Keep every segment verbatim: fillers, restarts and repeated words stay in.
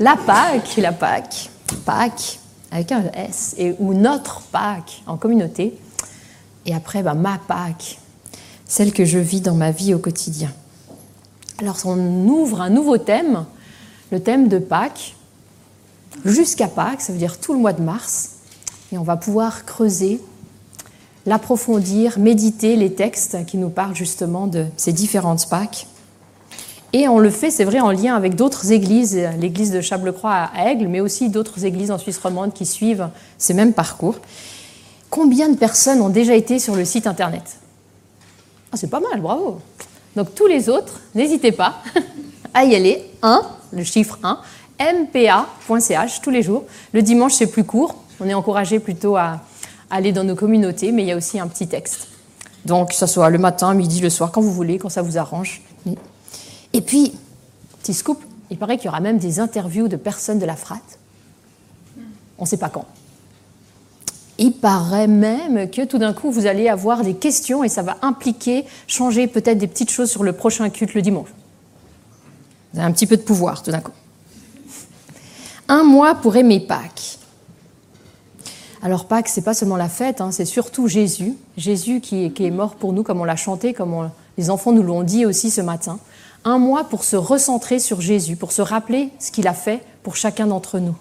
la Pâque, la Pâque, Pâque avec un S, et, ou notre Pâque en communauté, et après ben, ma Pâque, celle que je vis dans ma vie au quotidien. Alors on ouvre un nouveau thème, le thème de Pâques, jusqu'à Pâques, ça veut dire tout le mois de mars, et on va pouvoir creuser, l'approfondir, méditer les textes qui nous parlent justement de ces différentes Pâques. Et on le fait, c'est vrai, en lien avec d'autres églises, l'église de Châtellerault à Aigle, mais aussi d'autres églises en Suisse romande qui suivent ces mêmes parcours. Combien de personnes ont déjà été sur le site internet ? Ah, c'est pas mal, bravo. Donc tous les autres, n'hésitez pas à y aller. un, le chiffre un, m p a point c h tous les jours. Le dimanche, c'est plus court. On est encouragé plutôt à aller dans nos communautés, mais il y a aussi un petit texte. Donc, que ce soit le matin, midi, le soir, quand vous voulez, quand ça vous arrange. Et puis, petit scoop, il paraît qu'il y aura même des interviews de personnes de la F R A T. On ne sait pas quand. Il paraît même que tout d'un coup, vous allez avoir des questions et ça va impliquer, changer peut-être des petites choses sur le prochain culte le dimanche. Vous avez un petit peu de pouvoir tout d'un coup. Un mois pour aimer Pâques. Alors Pâques, ce n'est pas seulement la fête, hein, c'est surtout Jésus. Jésus qui est, qui est mort pour nous, comme on l'a chanté, comme on, les enfants nous l'ont dit aussi ce matin. Un mois pour se recentrer sur Jésus, pour se rappeler ce qu'il a fait pour chacun d'entre nous.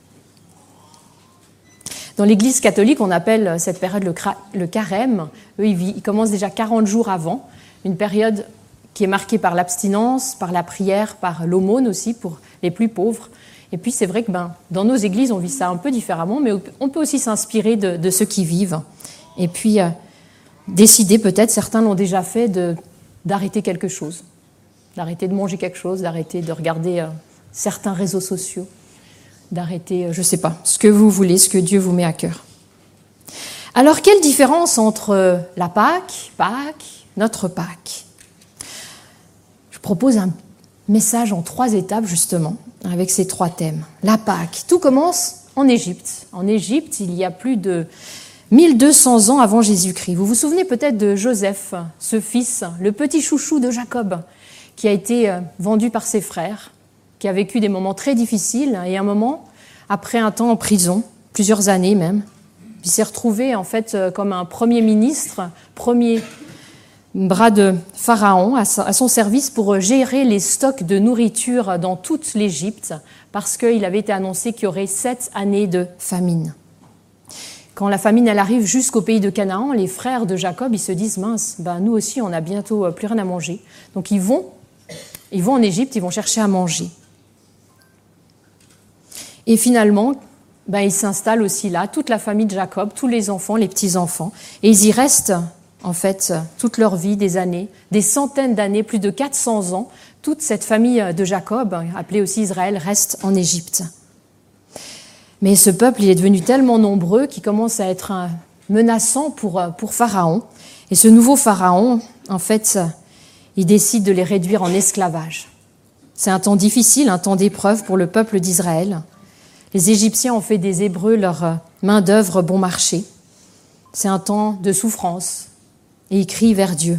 Dans l'Église catholique, on appelle cette période le, cra- le carême. Eux, ils, ils commencent déjà quarante jours avant, une période qui est marquée par l'abstinence, par la prière, par l'aumône aussi pour les plus pauvres. Et puis c'est vrai que ben, dans nos églises, on vit ça un peu différemment, mais on peut aussi s'inspirer de, de ceux qui vivent. Et puis euh, décider, peut-être, certains l'ont déjà fait, de, d'arrêter quelque chose. D'arrêter de manger quelque chose, d'arrêter de regarder euh, certains réseaux sociaux, d'arrêter, euh, je ne sais pas, ce que vous voulez, ce que Dieu vous met à cœur. Alors, quelle différence entre euh, la Pâque, Pâques, notre Pâque ? Je propose un message en trois étapes, justement, avec ces trois thèmes. La Pâque, tout commence en Égypte. En Égypte, il y a plus de mille deux cents ans avant Jésus-Christ. Vous vous souvenez peut-être de Joseph, ce fils, le petit chouchou de Jacob, qui a été vendu par ses frères, qui a vécu des moments très difficiles, et un moment, après un temps en prison, plusieurs années même, il s'est retrouvé en fait comme un premier ministre, premier bras de Pharaon à son service pour gérer les stocks de nourriture dans toute l'Égypte, parce qu'il avait été annoncé qu'il y aurait sept années de famine. Quand la famine elle arrive jusqu'au pays de Canaan, les frères de Jacob ils se disent mince, ben nous aussi on n'a bientôt plus rien à manger. Donc ils vont, ils vont en Égypte, ils vont chercher à manger. Et finalement, ben ils s'installent aussi là, toute la famille de Jacob, tous les enfants, les petits-enfants, et ils y restent en fait toute leur vie, des années, des centaines d'années, plus de quatre cents ans. Toute cette famille de Jacob, appelée aussi Israël, reste en Égypte. Mais ce peuple, il est devenu tellement nombreux qu'il commence à être menaçant pour, pour Pharaon. Et ce nouveau Pharaon, en fait, il décide de les réduire en esclavage. C'est un temps difficile, un temps d'épreuve pour le peuple d'Israël. Les Égyptiens ont fait des Hébreux leur main-d'œuvre bon marché. C'est un temps de souffrance. Et ils crient vers Dieu.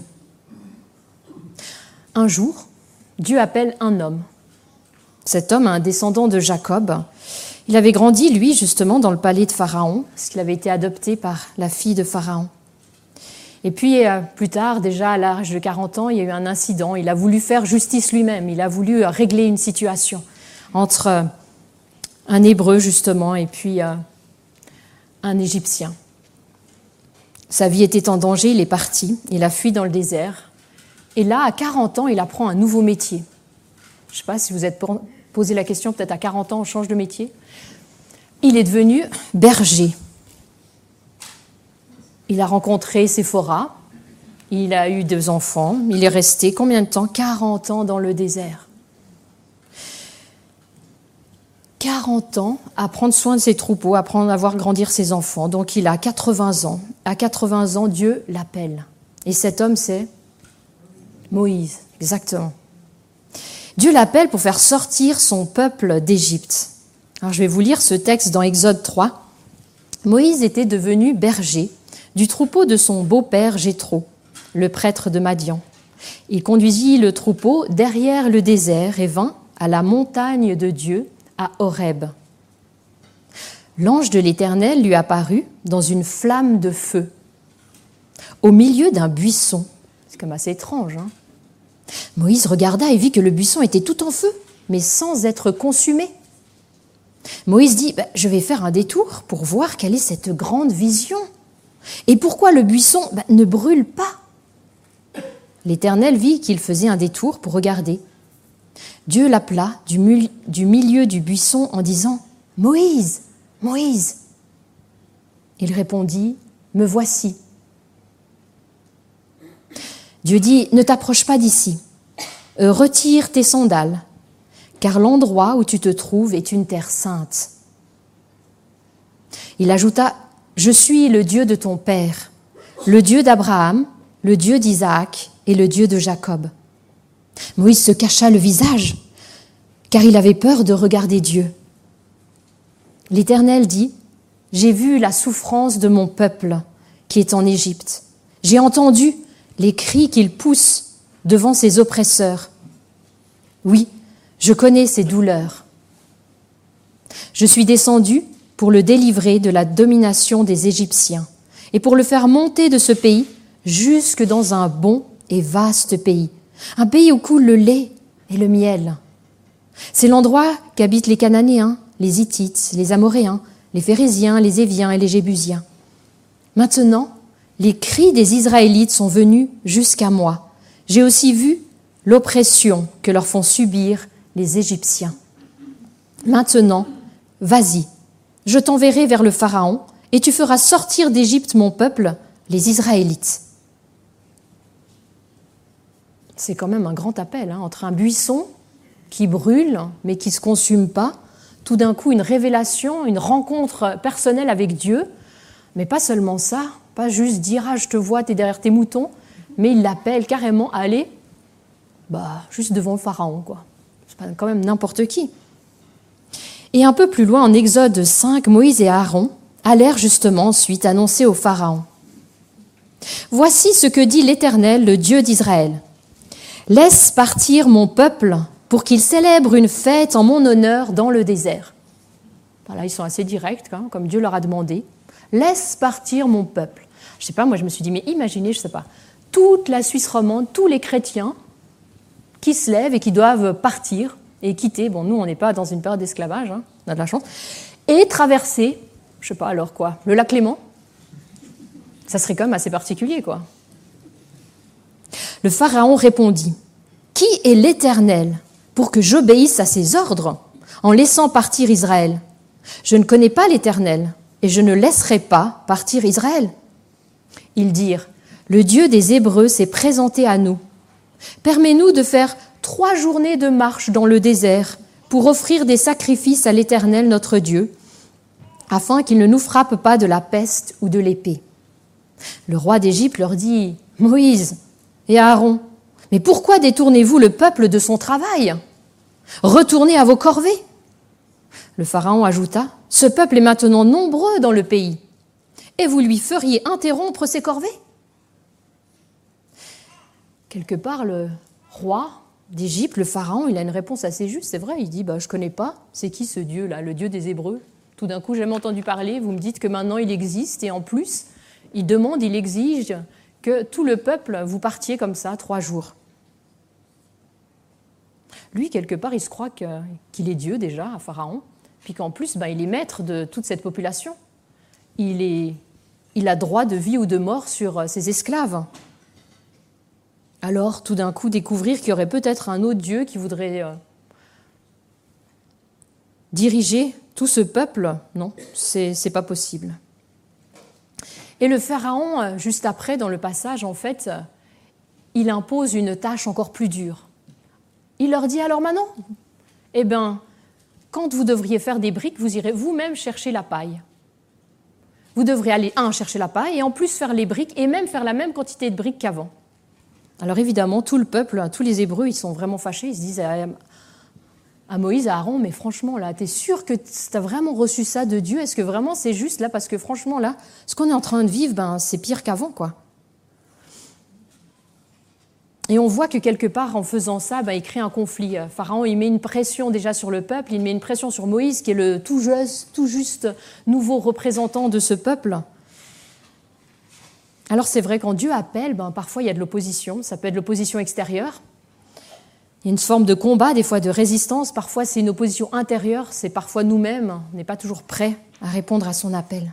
Un jour, Dieu appelle un homme. Cet homme, un descendant de Jacob, il avait grandi, lui, justement, dans le palais de Pharaon, parce qu'il avait été adopté par la fille de Pharaon. Et puis, euh, plus tard, déjà à l'âge de quarante ans, il y a eu un incident. Il a voulu faire justice lui-même. Il a voulu euh, régler une situation entre euh, un Hébreu, justement, et puis euh, un Égyptien. Sa vie était en danger, il est parti. Il a fui dans le désert. Et là, à quarante ans, il apprend un nouveau métier. Je ne sais pas si vous êtes posé la question, peut-être à quarante ans, on change de métier. Il est devenu berger. Il a rencontré Séphora, il a eu deux enfants, il est resté combien de temps ? quarante ans dans le désert. quarante ans à prendre soin de ses troupeaux, à prendre, à voir grandir ses enfants. Donc il a quatre-vingts ans. À quatre-vingts ans, Dieu l'appelle. Et cet homme, c'est Moïse, exactement. Dieu l'appelle pour faire sortir son peuple d'Égypte. Alors je vais vous lire ce texte dans Exode trois. Moïse était devenu berger du troupeau de son beau-père Jéthro, le prêtre de Madian. Il conduisit le troupeau derrière le désert et vint à la montagne de Dieu, à Horeb. L'ange de l'Éternel lui apparut dans une flamme de feu, au milieu d'un buisson. C'est comme assez étrange, hein ? Moïse regarda et vit que le buisson était tout en feu, mais sans être consumé. Moïse dit bah, « Je vais faire un détour pour voir quelle est cette grande vision. Et pourquoi le buisson bah, ne brûle pas ?» L'Éternel vit qu'il faisait un détour pour regarder. Dieu l'appela du, mul- du milieu du buisson en disant « Moïse, Moïse !» Il répondit « Me voici. » Dieu dit « Ne t'approche pas d'ici, euh, retire tes sandales, car l'endroit où tu te trouves est une terre sainte. » Il ajouta « Je suis le Dieu de ton père, le Dieu d'Abraham, le Dieu d'Isaac et le Dieu de Jacob. » Moïse se cacha le visage, car il avait peur de regarder Dieu. L'Éternel dit « J'ai vu la souffrance de mon peuple qui est en Égypte. J'ai entendu les cris qu'il pousse devant ses oppresseurs. Oui, je connais ses douleurs. Je suis descendu pour le délivrer de la domination des Égyptiens et pour le faire monter de ce pays jusque dans un bon et vaste pays, un pays où coule le lait et le miel. C'est l'endroit qu'habitent les Cananéens, les Hittites, les Amoréens, les Phéréziens, les Éviens et les Jébusiens. Maintenant, les cris des Israélites sont venus jusqu'à moi. J'ai aussi vu l'oppression que leur font subir les Égyptiens. Maintenant, vas-y, je t'enverrai vers le Pharaon et tu feras sortir d'Égypte mon peuple, les Israélites. C'est quand même un grand appel, hein, entre un buisson qui brûle mais qui ne se consume pas, tout d'un coup une révélation, une rencontre personnelle avec Dieu, mais pas seulement ça, pas juste dire « Ah, je te vois, t'es derrière tes moutons », mais il l'appelle carrément à aller bah, juste devant le Pharaon, quoi. C'est pas quand même n'importe qui. Et un peu plus loin, en Exode cinq, Moïse et Aaron allèrent justement ensuite annoncer au Pharaon. « Voici ce que dit l'Éternel, le Dieu d'Israël. Laisse partir mon peuple pour qu'il célèbre une fête en mon honneur dans le désert. » Voilà, ils sont assez directs, hein, comme Dieu leur a demandé. « Laisse partir mon peuple. » Je ne sais pas, moi je me suis dit, mais imaginez, je ne sais pas, toute la Suisse romande, tous les chrétiens qui se lèvent et qui doivent partir et quitter, bon nous on n'est pas dans une période d'esclavage, hein, on a de la chance, et traverser, je ne sais pas alors quoi, le lac Léman, ça serait quand même assez particulier, quoi. Le Pharaon répondit, « Qui est l'Éternel pour que j'obéisse à ses ordres en laissant partir Israël ? Je ne connais pas l'Éternel et je ne laisserai pas partir Israël. » Ils dirent, « Le Dieu des Hébreux s'est présenté à nous. Permets-nous de faire trois journées de marche dans le désert pour offrir des sacrifices à l'Éternel notre Dieu, afin qu'il ne nous frappe pas de la peste ou de l'épée. » Le roi d'Égypte leur dit, « Moïse et Aaron, mais pourquoi détournez-vous le peuple de son travail ? Retournez à vos corvées. » Le Pharaon ajouta, « Ce peuple est maintenant nombreux dans le pays, et vous lui feriez interrompre ses corvées ?» Quelque part, le roi d'Égypte, le Pharaon, il a une réponse assez juste, c'est vrai, il dit bah, « Je ne connais pas, c'est qui ce Dieu-là, le Dieu des Hébreux ? Tout d'un coup, j'ai jamais entendu parler, vous me dites que maintenant il existe, et en plus, il demande, il exige que tout le peuple, vous partiez comme ça, trois jours. » Lui, quelque part, il se croit que, qu'il est Dieu déjà, à Pharaon, puis qu'en plus, bah, il est maître de toute cette population. Il, est, il a droit de vie ou de mort sur ses esclaves. Alors, tout d'un coup, découvrir qu'il y aurait peut-être un autre Dieu qui voudrait euh, diriger tout ce peuple, non, c'est, c'est pas possible. Et le Pharaon, juste après, dans le passage, en fait, il impose une tâche encore plus dure. Il leur dit alors maintenant, eh bien, quand vous devriez faire des briques, vous irez vous-même chercher la paille. Vous devrez aller, un, chercher la paille, et en plus faire les briques, et même faire la même quantité de briques qu'avant. Alors évidemment, tout le peuple, tous les Hébreux, ils sont vraiment fâchés, ils se disent à, à Moïse, à Aaron, mais franchement, là, t'es sûr que t'as vraiment reçu ça de Dieu ? Est-ce que vraiment c'est juste là ? Parce que franchement, là, ce qu'on est en train de vivre, ben, c'est pire qu'avant, quoi. Et on voit que quelque part, en faisant ça, ben, il crée un conflit. Pharaon, il met une pression déjà sur le peuple, il met une pression sur Moïse, qui est le tout juste, tout juste nouveau représentant de ce peuple. Alors c'est vrai, quand Dieu appelle, ben, parfois il y a de l'opposition, ça peut être l'opposition extérieure. Il y a une forme de combat, des fois de résistance, parfois c'est une opposition intérieure, c'est parfois nous-mêmes, on n'est pas toujours prêts à répondre à son appel.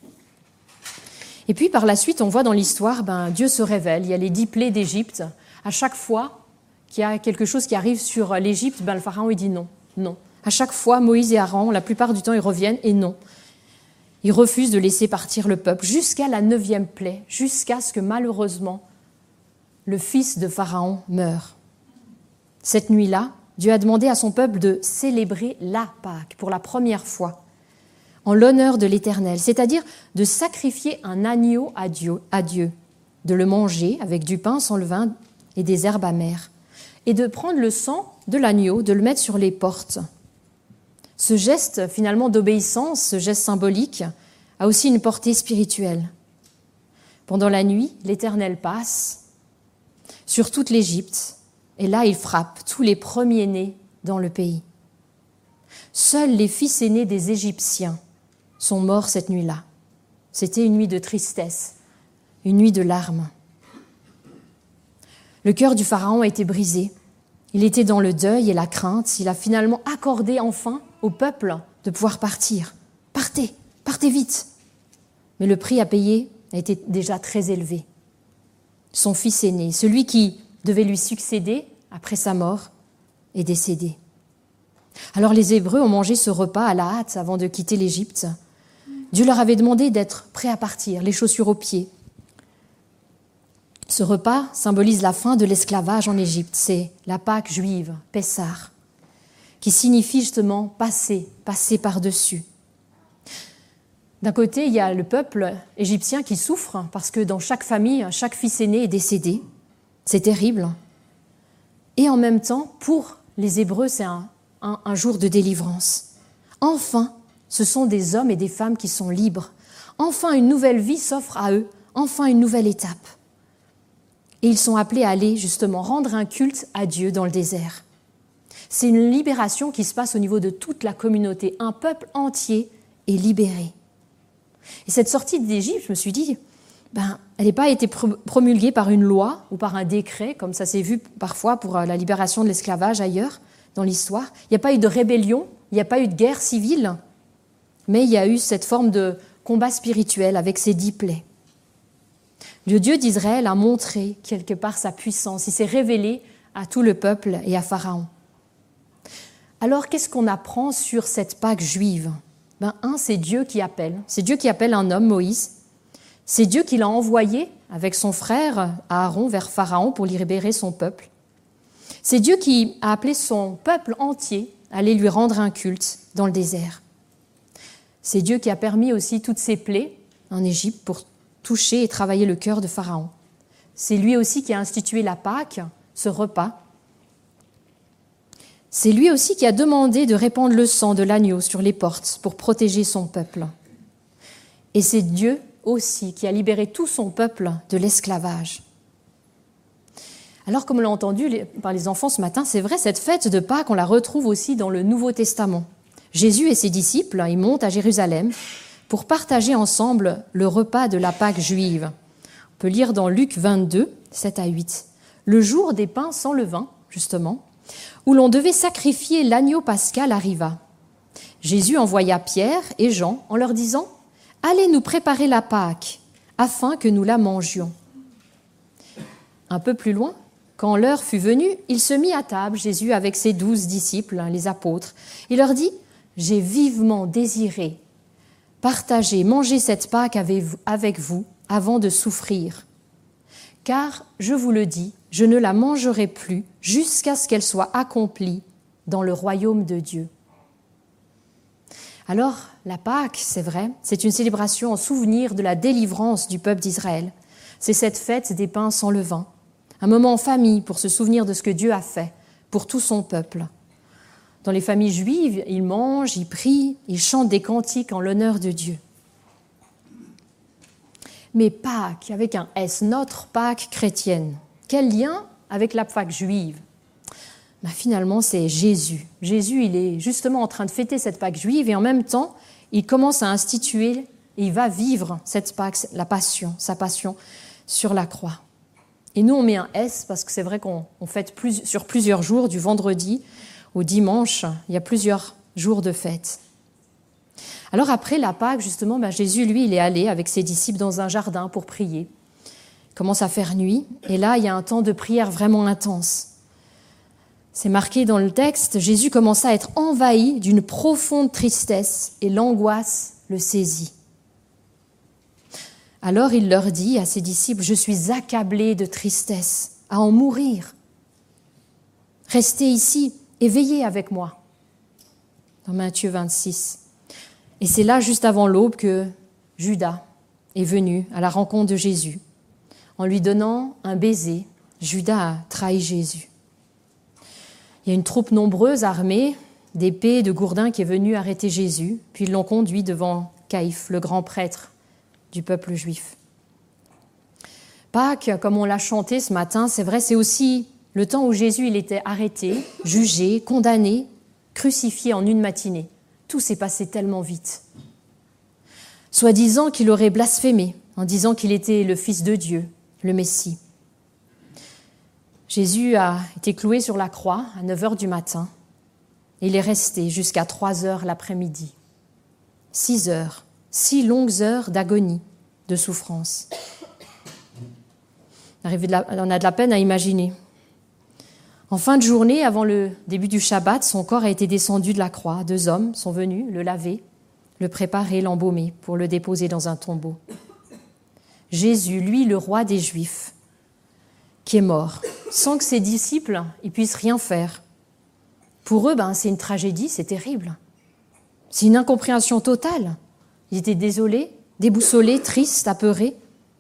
Et puis par la suite, on voit dans l'histoire, ben, Dieu se révèle, il y a les dix plaies d'Égypte. À chaque fois qu'il y a quelque chose qui arrive sur l'Égypte, ben, le Pharaon il dit non, non. À chaque fois, Moïse et Aaron, la plupart du temps, ils reviennent et non. Ils refusent de laisser partir le peuple jusqu'à la neuvième plaie, jusqu'à ce que malheureusement, le fils de Pharaon meure. Cette nuit-là, Dieu a demandé à son peuple de célébrer la Pâque pour la première fois, en l'honneur de l'Éternel, c'est-à-dire de sacrifier un agneau à Dieu, à Dieu, de le manger avec du pain sans levain et des herbes amères, et de prendre le sang de l'agneau, de le mettre sur les portes. Ce geste finalement d'obéissance, ce geste symbolique, a aussi une portée spirituelle. Pendant la nuit, l'Éternel passe sur toute l'Égypte, et là il frappe tous les premiers-nés dans le pays. Seuls les fils aînés des Égyptiens sont morts cette nuit-là. C'était une nuit de tristesse, une nuit de larmes. Le cœur du Pharaon a été brisé. Il était dans le deuil et la crainte. Il a finalement accordé enfin au peuple de pouvoir partir. Partez, partez vite. Mais le prix à payer a été déjà très élevé. Son fils aîné, celui qui devait lui succéder après sa mort, est décédé. Alors les Hébreux ont mangé ce repas à la hâte avant de quitter l'Égypte. Dieu leur avait demandé d'être prêts à partir, les chaussures aux pieds. Ce repas symbolise la fin de l'esclavage en Égypte. C'est la Pâque juive, Pessah, qui signifie justement passer, passer par-dessus. D'un côté, il y a le peuple égyptien qui souffre parce que dans chaque famille, chaque fils aîné est décédé. C'est terrible. Et en même temps, pour les Hébreux, c'est un, un, un jour de délivrance. Enfin, ce sont des hommes et des femmes qui sont libres. Enfin, une nouvelle vie s'offre à eux. Enfin, une nouvelle étape. Et ils sont appelés à aller justement rendre un culte à Dieu dans le désert. C'est une libération qui se passe au niveau de toute la communauté. Un peuple entier est libéré. Et cette sortie d'Égypte, je me suis dit, ben, elle n'a pas été promulguée par une loi ou par un décret, comme ça s'est vu parfois pour la libération de l'esclavage ailleurs dans l'histoire. Il n'y a pas eu de rébellion, il n'y a pas eu de guerre civile, mais il y a eu cette forme de combat spirituel avec ces dix plaies. Le Dieu d'Israël a montré quelque part sa puissance. Il s'est révélé à tout le peuple et à Pharaon. Alors, qu'est-ce qu'on apprend sur cette Pâque juive ? Ben, un, c'est Dieu qui appelle. C'est Dieu qui appelle un homme, Moïse. C'est Dieu qui l'a envoyé avec son frère Aaron vers Pharaon pour libérer son peuple. C'est Dieu qui a appelé son peuple entier à aller lui rendre un culte dans le désert. C'est Dieu qui a permis aussi toutes ces plaies en Égypte pour toucher et travailler le cœur de Pharaon. C'est lui aussi qui a institué la Pâque, ce repas. C'est lui aussi qui a demandé de répandre le sang de l'agneau sur les portes pour protéger son peuple. Et c'est Dieu aussi qui a libéré tout son peuple de l'esclavage. Alors, comme on l'a entendu par les enfants ce matin, c'est vrai, cette fête de Pâques, on la retrouve aussi dans le Nouveau Testament. Jésus et ses disciples, ils montent à Jérusalem pour partager ensemble le repas de la Pâque juive. On peut lire dans Luc vingt-deux, sept à huit. Le jour des pains sans levain, justement, où l'on devait sacrifier l'agneau pascal arriva. Jésus envoya Pierre et Jean en leur disant « Allez nous préparer la Pâque, afin que nous la mangions. » Un peu plus loin, quand l'heure fut venue, il se mit à table, Jésus, avec ses douze disciples, les apôtres. Il leur dit « J'ai vivement désiré partager, manger cette Pâque avec vous avant de souffrir. Car, je vous le dis, je ne la mangerai plus jusqu'à ce qu'elle soit accomplie dans le royaume de Dieu. » Alors, la Pâque, c'est vrai, c'est une célébration en souvenir de la délivrance du peuple d'Israël. C'est cette fête des pains sans levain, un moment en famille pour se souvenir de ce que Dieu a fait pour tout son peuple. Dans les familles juives, ils mangent, ils prient, ils chantent des cantiques en l'honneur de Dieu. Mais Pâques, avec un S, notre Pâque chrétienne, quel lien avec la Pâque juive? Ben, finalement, c'est Jésus. Jésus, il est justement en train de fêter cette Pâque juive et en même temps, il commence à instituer et il va vivre cette Pâque, la passion, sa passion sur la croix. Et nous, on met un S parce que c'est vrai qu'on on fête plus, sur plusieurs jours, du vendredi au dimanche, il y a plusieurs jours de fête. Alors après la Pâque, justement, ben Jésus, lui, il est allé avec ses disciples dans un jardin pour prier. Il commence à faire nuit, et là, il y a un temps de prière vraiment intense. C'est marqué dans le texte, Jésus commença à être envahi d'une profonde tristesse et l'angoisse le saisit. Alors il leur dit à ses disciples, « Je suis accablé de tristesse, à en mourir. Restez ici et veillez avec moi. » Dans Matthieu vingt-six. Et c'est là, juste avant l'aube, que Judas est venu à la rencontre de Jésus. En lui donnant un baiser, Judas a trahi Jésus. Il y a une troupe nombreuse, armée, d'épées et de gourdins qui est venue arrêter Jésus, puis ils l'ont conduit devant Caïphe, le grand prêtre du peuple juif. Pâques, comme on l'a chanté ce matin, c'est vrai, c'est aussi le temps où Jésus il était arrêté, jugé, condamné, crucifié en une matinée. Tout s'est passé tellement vite. Soi-disant qu'il aurait blasphémé en disant qu'il était le Fils de Dieu, le Messie. Jésus a été cloué sur la croix à neuf heures du matin et il est resté jusqu'à trois heures l'après-midi. Six heures, six longues heures d'agonie, de souffrance. On a de la peine à imaginer. En fin de journée, avant le début du Shabbat, son corps a été descendu de la croix. Deux hommes sont venus le laver, le préparer, l'embaumer pour le déposer dans un tombeau. Jésus, lui, le roi des Juifs, qui est mort, sans que ses disciples ils puissent rien faire. Pour eux, ben, c'est une tragédie, c'est terrible. C'est une incompréhension totale. Ils étaient désolés, déboussolés, tristes, apeurés.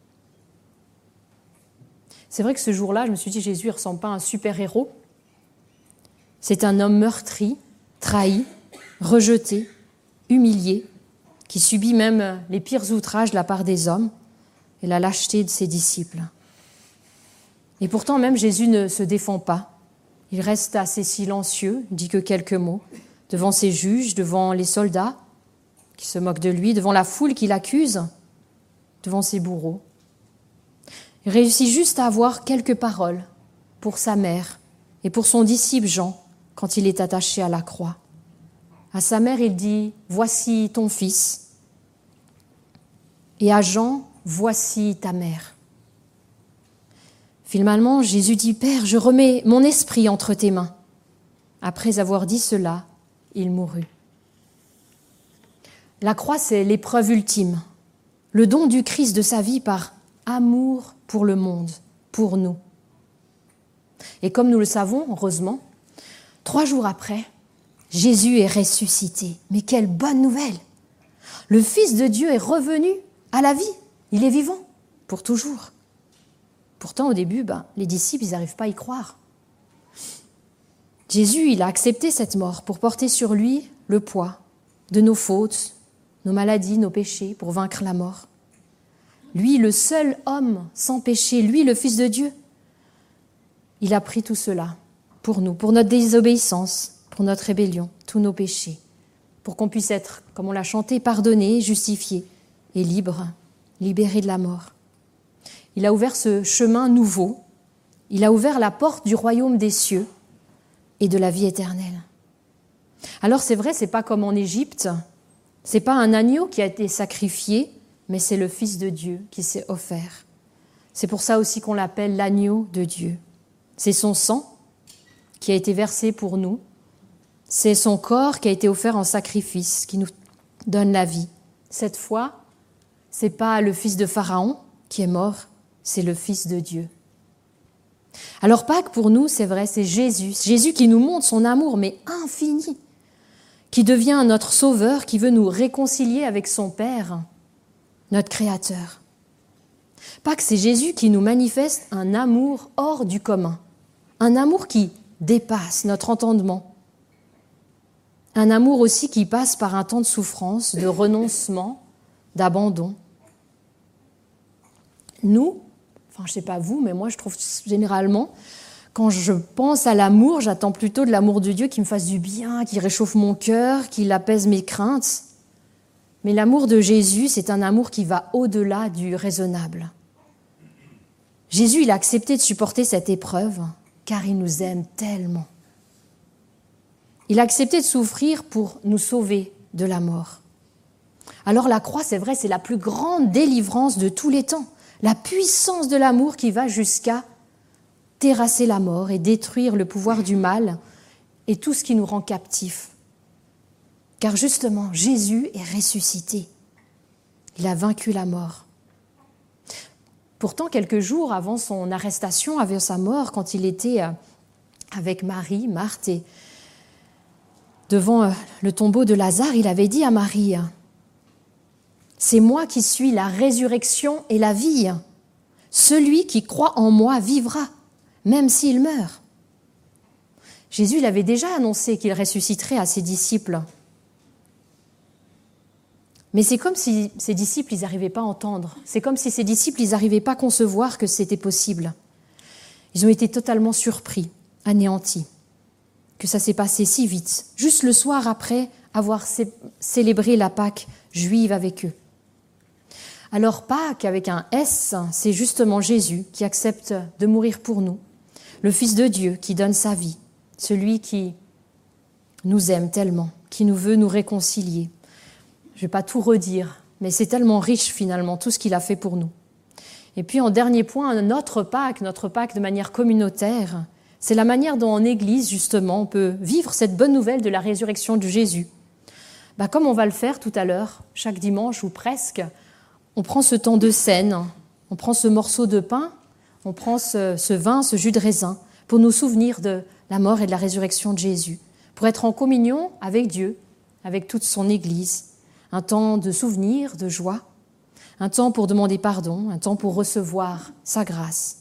C'est vrai que ce jour-là, je me suis dit, Jésus ne ressemble pas à un super-héros. C'est un homme meurtri, trahi, rejeté, humilié, qui subit même les pires outrages de la part des hommes et la lâcheté de ses disciples. Et pourtant, même Jésus ne se défend pas. Il reste assez silencieux, il dit que quelques mots, devant ses juges, devant les soldats qui se moquent de lui, devant la foule qui l'accuse, devant ses bourreaux. Il réussit juste à avoir quelques paroles pour sa mère et pour son disciple Jean quand il est attaché à la croix. À sa mère, il dit « Voici ton fils » et à Jean « Voici ta mère ». Finalement, Jésus dit « Père, je remets mon esprit entre tes mains ». Après avoir dit cela, il mourut. La croix, c'est l'épreuve ultime, le don du Christ de sa vie par amour pour le monde, pour nous. Et comme nous le savons, heureusement, trois jours après, Jésus est ressuscité. Mais quelle bonne nouvelle! Le Fils de Dieu est revenu à la vie. Il est vivant, pour toujours. Pourtant, au début, ben, les disciples, ils n'arrivent pas à y croire. Jésus, il a accepté cette mort pour porter sur lui le poids de nos fautes, nos maladies, nos péchés, pour vaincre la mort. Lui, le seul homme sans péché, lui, le Fils de Dieu, il a pris tout cela pour nous, pour notre désobéissance, pour notre rébellion, tous nos péchés, pour qu'on puisse être, comme on l'a chanté, pardonné, justifié et libre, libéré de la mort. Il a ouvert ce chemin nouveau, il a ouvert la porte du royaume des cieux et de la vie éternelle. Alors c'est vrai, c'est pas comme en Égypte, c'est pas un agneau qui a été sacrifié, mais c'est le Fils de Dieu qui s'est offert. C'est pour ça aussi qu'on l'appelle l'agneau de Dieu. C'est son sang qui a été versé pour nous. C'est son corps qui a été offert en sacrifice, qui nous donne la vie. Cette fois, c'est pas le fils de Pharaon qui est mort, c'est le Fils de Dieu. Alors Pâques, pour nous, c'est vrai, c'est Jésus. Jésus qui nous montre son amour, mais infini, qui devient notre sauveur, qui veut nous réconcilier avec son Père, notre Créateur. Pâques, c'est Jésus qui nous manifeste un amour hors du commun, un amour qui dépasse notre entendement, un amour aussi qui passe par un temps de souffrance, de renoncement, d'abandon. Nous, enfin je ne sais pas vous, mais moi je trouve généralement, Quand je pense à l'amour, j'attends plutôt de l'amour de Dieu qui me fasse du bien, qui réchauffe mon cœur, qui apaise mes craintes. Mais l'amour de Jésus, c'est un amour qui va au-delà du raisonnable. Jésus, il a accepté de supporter cette épreuve car il nous aime tellement. Il a accepté de souffrir pour nous sauver de la mort. Alors la croix, c'est vrai, c'est la plus grande délivrance de tous les temps. La puissance de l'amour qui va jusqu'à terrasser la mort et détruire le pouvoir du mal et tout ce qui nous rend captifs. Car justement, Jésus est ressuscité. Il a vaincu la mort. Pourtant, quelques jours avant son arrestation, avant sa mort, quand il était avec Marie, Marthe, et devant le tombeau de Lazare, il avait dit à Marie, « C'est moi qui suis la résurrection et la vie. Celui qui croit en moi vivra, même s'il meurt. » Jésus l'avait déjà annoncé qu'il ressusciterait à ses disciples. Mais c'est comme si ses disciples, ils n'arrivaient pas à entendre. C'est comme si ses disciples, ils n'arrivaient pas à concevoir que c'était possible. Ils ont été totalement surpris, anéantis, que ça s'est passé si vite, juste le soir après avoir cé- célébré la Pâque juive avec eux. Alors Pâques, avec un S, c'est justement Jésus qui accepte de mourir pour nous, le Fils de Dieu qui donne sa vie, celui qui nous aime tellement, qui nous veut nous réconcilier. Je ne vais pas tout redire, mais c'est tellement riche finalement, tout ce qu'il a fait pour nous. Et puis en dernier point, notre Pâques, notre Pâques de manière communautaire, c'est la manière dont en Église, justement, on peut vivre cette bonne nouvelle de la résurrection de Jésus. Bah, comme on va le faire tout à l'heure, chaque dimanche ou presque, on prend ce temps de scène, on prend ce morceau de pain, on prend ce, ce vin, ce jus de raisin, pour nous souvenir de la mort et de la résurrection de Jésus, pour être en communion avec Dieu, avec toute son Église. Un temps de souvenir, de joie, un temps pour demander pardon, un temps pour recevoir sa grâce.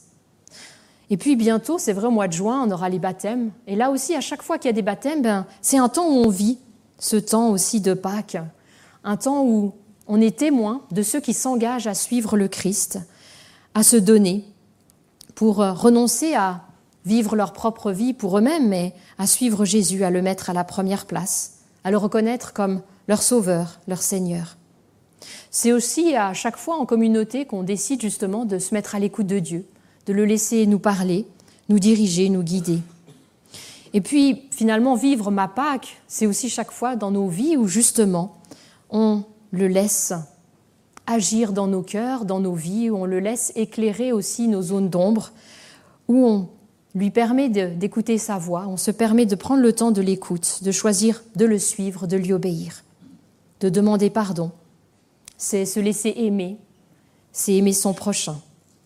Et puis bientôt, c'est vrai, au mois de juin, on aura les baptêmes. Et là aussi, à chaque fois qu'il y a des baptêmes, ben, c'est un temps où on vit ce temps aussi de Pâques, un temps où on est témoin de ceux qui s'engagent à suivre le Christ, à se donner, pour renoncer à vivre leur propre vie pour eux-mêmes, mais à suivre Jésus, à le mettre à la première place, à le reconnaître comme leur sauveur, leur Seigneur. C'est aussi à chaque fois en communauté qu'on décide justement de se mettre à l'écoute de Dieu, de le laisser nous parler, nous diriger, nous guider. Et puis finalement, vivre ma Pâque, c'est aussi chaque fois dans nos vies où justement on le laisse agir dans nos cœurs, dans nos vies, où on le laisse éclairer aussi nos zones d'ombre, où on lui permet de, d'écouter sa voix, on se permet de prendre le temps de l'écoute, de choisir de le suivre, de lui obéir, de demander pardon. C'est se laisser aimer, c'est aimer son prochain.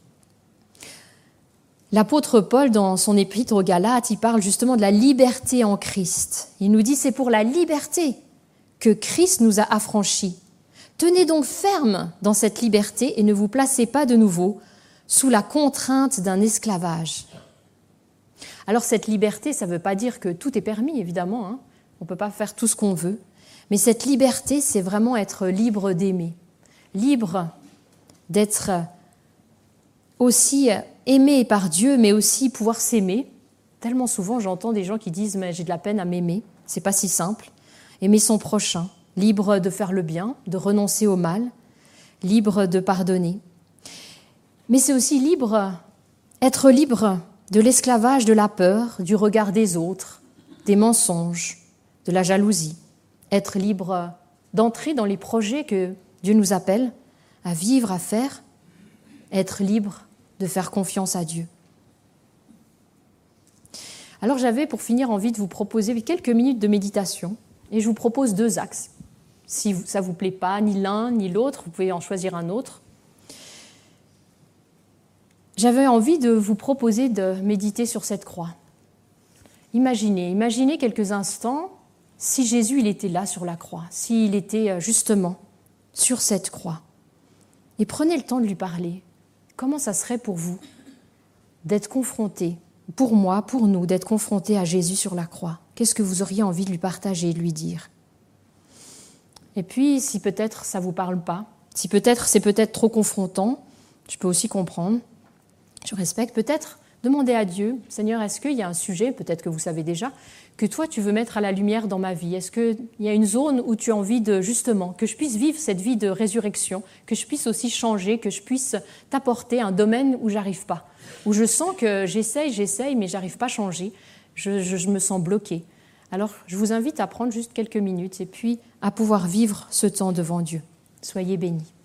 L'apôtre Paul, dans son épître aux Galates, il parle justement de la liberté en Christ. Il nous dit « C'est pour la liberté que Christ nous a affranchis. Tenez donc ferme dans cette liberté et ne vous placez pas de nouveau sous la contrainte d'un esclavage. » Alors cette liberté, ça ne veut pas dire que tout est permis, évidemment. Hein. On ne peut pas faire tout ce qu'on veut. Mais cette liberté, c'est vraiment être libre d'aimer, libre d'être aussi aimé par Dieu, mais aussi pouvoir s'aimer. Tellement souvent, j'entends des gens qui disent « mais j'ai de la peine à m'aimer ». C'est pas si simple. Aimer son prochain, libre de faire le bien, de renoncer au mal, libre de pardonner. Mais c'est aussi libre, être libre de l'esclavage de la peur, du regard des autres, des mensonges, de la jalousie. Être libre d'entrer dans les projets que Dieu nous appelle à vivre, à faire. Être libre de faire confiance à Dieu. Alors j'avais, pour finir, envie de vous proposer quelques minutes de méditation. Et je vous propose deux axes. Si ça ne vous plaît pas, ni l'un ni l'autre, vous pouvez en choisir un autre. J'avais envie de vous proposer de méditer sur cette croix. Imaginez, imaginez quelques instants si Jésus il était là sur la croix, s'il était justement sur cette croix. Et prenez le temps de lui parler. Comment ça serait pour vous d'être confronté, pour moi, pour nous, d'être confronté à Jésus sur la croix? Qu'est-ce que vous auriez envie de lui partager, de lui dire? Et puis, si peut-être ça ne vous parle pas, si peut-être c'est peut-être trop confrontant, je peux aussi comprendre, je respecte, peut-être Demandez à Dieu, Seigneur, est-ce qu'il y a un sujet, peut-être que vous savez déjà, que toi tu veux mettre à la lumière dans ma vie? Est-ce qu'il y a une zone où tu as envie de, justement, que je puisse vivre cette vie de résurrection, que je puisse aussi changer, que je puisse t'apporter un domaine où j'arrive pas, où je sens que j'essaye, j'essaye, mais j'arrive pas à changer, je, je, je me sens bloquée. Alors, je vous invite à prendre juste quelques minutes et puis à pouvoir vivre ce temps devant Dieu. Soyez bénis.